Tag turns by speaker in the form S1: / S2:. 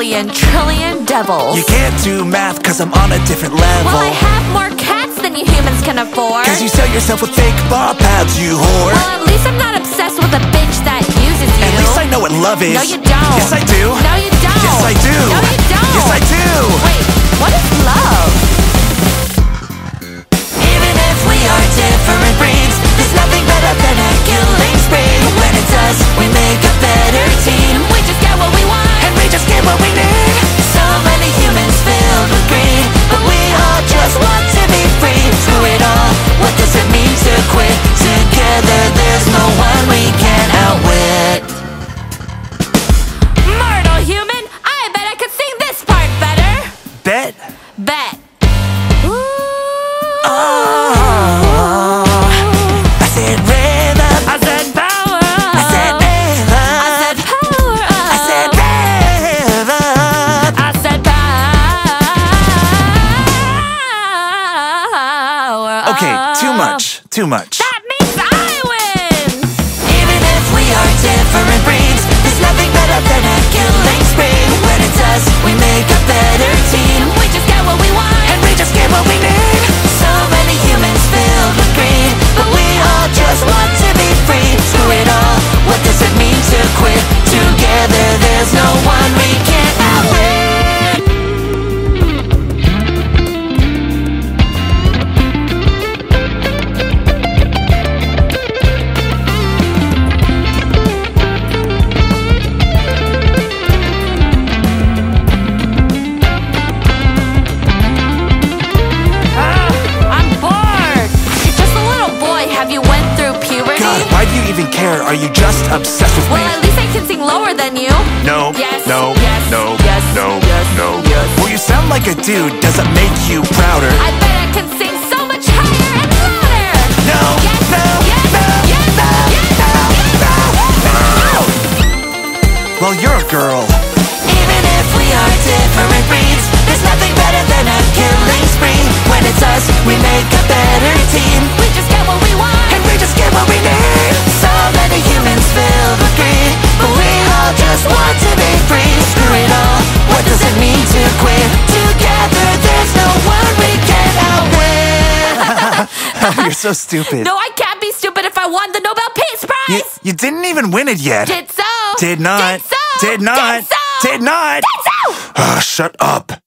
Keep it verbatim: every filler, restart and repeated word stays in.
S1: billion, trillion devils.
S2: You can't do math cause I'm on a different level.
S1: Well, I have more cats than you humans can afford.
S2: Cause you sell yourself with fake ball pads, you whore.
S1: Well, at least I'm not obsessed with a bitch that uses you.
S2: At least I know what love is.
S1: No, you don't.
S2: Yes, I do.
S1: No, you don't.
S2: Yes, I do.
S1: No, you don't.
S2: Yes, I do.
S1: Wait, what is love?
S3: Even if we are different breeds, there's nothing better than a killing spree. When it's us, we make a better team.
S1: We just get what we want,
S3: and we just get what we need. So many humans filled with greed, but we all just want to be free. Screw it all, what does it mean to quit? Together there's no one we can outwit.
S1: Mortal human, I bet I could sing this part better.
S2: Bet?
S1: Bet.
S2: Oh, I said rhythm.
S1: I said power.
S2: I said rhythm.
S1: I said power.
S2: I said rhythm.
S1: I said power.
S2: Okay, too much, too much.
S1: That means I win.
S3: Even if we are different breeds, there's nothing better than a killing spree. When it's us, we make a better team.
S1: We just get what we want,
S3: and we just get what we need. So many humans filled with greed, but we all just want to be free. Screw it all, what does it mean to quit? Together there's no one we can't outwit.
S1: I'm bored. You're just a little boy. Have you went through puberty?
S2: God, why do you even care? Are you just obsessed with
S1: Well,
S2: me?
S1: at least I can sing lower than you.
S2: No,
S1: Yes,
S2: no,
S1: yes,
S2: no,
S1: yes,
S2: no,
S1: yes,
S2: no.
S1: yes.
S2: Well, you sound like a dude. Does it make you prouder?
S1: I bet I can sing so much higher and louder.
S2: No,
S1: Yes,
S2: no,
S1: yes,
S2: no,
S1: yes,
S2: no,
S1: yes,
S2: no,
S1: yes,
S2: no. Well, you're a girl.
S3: Even if we are different breeds, there's nothing better than a killing spree. When it's us, we make a better team.
S1: We just get what we want,
S3: And we just get what we need. So many humans filled with greed, but we all just want to be free. Screw it all, what does it mean to quit? Together there's no one we can outwit.
S2: You're so stupid.
S1: No, I can't be stupid if I won the Nobel Peace
S2: You,
S1: Prize.
S2: you didn't even win it yet.
S1: Did so.
S2: Did not.
S1: Did so.
S2: Did not.
S1: Did so.
S2: Did not.
S1: Did so.
S2: Ah, shut up.